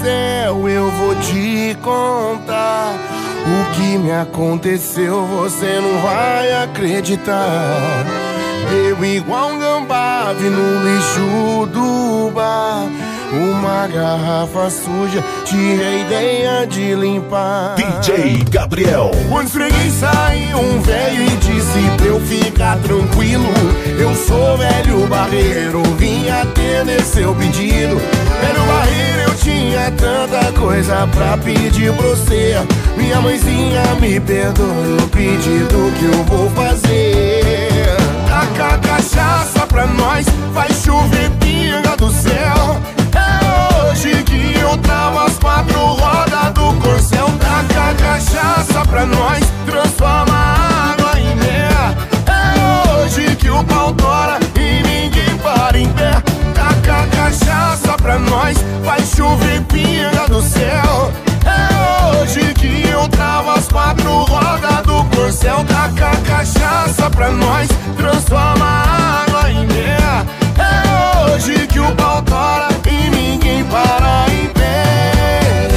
céu, eu vou te contar o que me aconteceu, você não vai acreditar. Eu igual um gambá vi no lixo do bar, uma garrafa suja, tive a ideia de limpar. DJ Gabriel. Quando esfreguei saiu um velho e disse pra eu ficar tranquilo. Eu sou velho barreiro, vim atender seu pedido. Velho barreiro, eu tinha tanta coisa pra pedir pra você. Minha mãezinha me perdoe o pedido que eu vou fazer. Taca cachaça pra nós, vai chover pinga do céu. É hoje que eu travo as 4 rodas do corcel. Taca cachaça pra nós, transforma a água em mel. É hoje que o pau tora e ninguém para em pé. Taca cachaça pra nós, vai chover pinga do céu. É hoje que eu travo as 4 rodas do corcel. Taca cachaça pra nós, transforma a água em mel. É hoje que o pau tora e ninguém para em pé.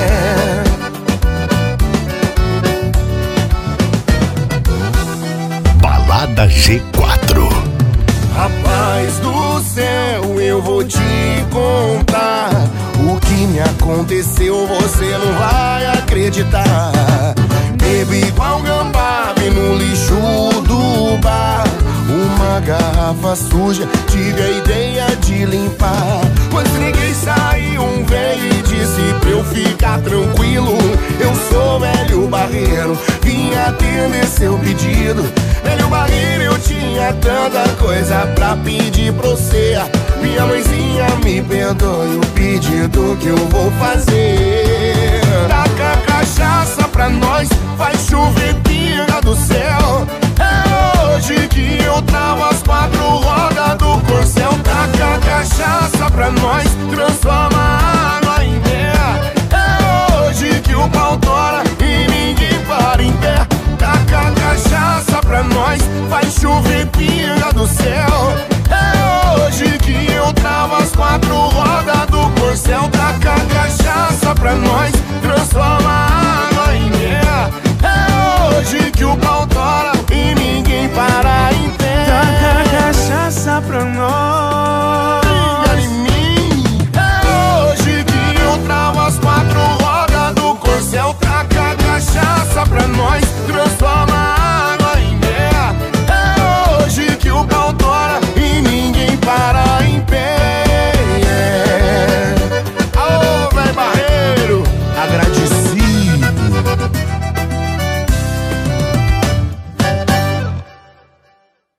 Balada G4. Rapaz do céu, eu vou te contar o que me aconteceu, você não vai acreditar. Bebi igual gambá, vi no lixo do bar, uma garrafa suja, tive a ideia de limpar. Quando ninguém saiu um velho e disse pra eu ficar tranquilo. Eu sou velho barreiro, vim atender seu pedido. Velho barreiro, eu tinha tanta coisa pra pedir pra você. Minha mãezinha me perdoe o pedido que eu vou fazer. Taca cachaça pra nós, vai chover pinga do céu. É hoje que eu travo as 4 rodas do corcel. Taca cachaça pra nós,